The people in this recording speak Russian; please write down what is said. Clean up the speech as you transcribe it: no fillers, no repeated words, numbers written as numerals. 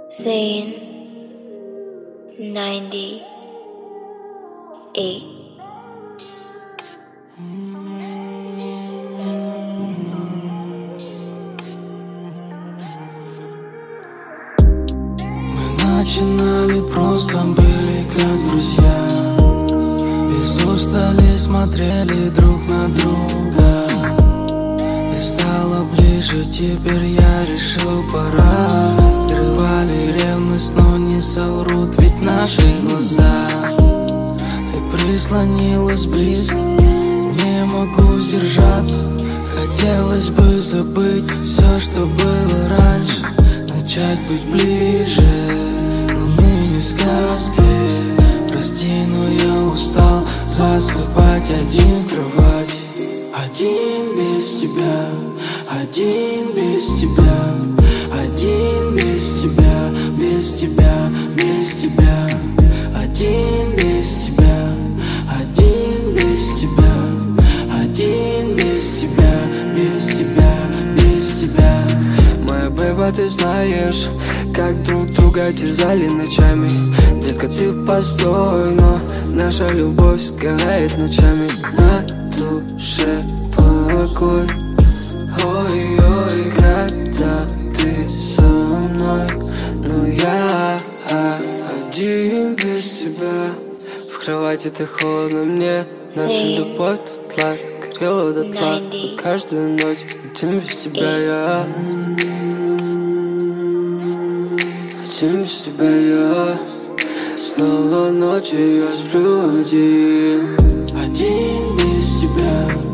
Zane 98. Начинали просто, были как друзья. Без устали смотрели друг на друга. Ты стала ближе, теперь я решил пора. Скрывали ревность, но не соврут ведь наши глаза. Ты прислонилась близко, не могу сдержаться. Хотелось бы забыть все, что было раньше, начать быть ближе. В сказке, прости, но я устал засыпать один в кровати. Один без тебя, один без тебя, один без тебя, без тебя, без тебя. Один без тебя, один без тебя, один без тебя, без тебя, без тебя. Моя бэйба, ты знаешь, как друг друга терзали ночами. Детка, ты постой, но наша любовь сгорает ночами. На душе покой, ой-ой, когда ты со мной. Но я один без тебя. В кровати ты холодно мне. Наша любовь дотла, горела дотла. Каждую ночь один без тебя я. Один без тебя я. Снова ночью я сплю один. Один без тебя.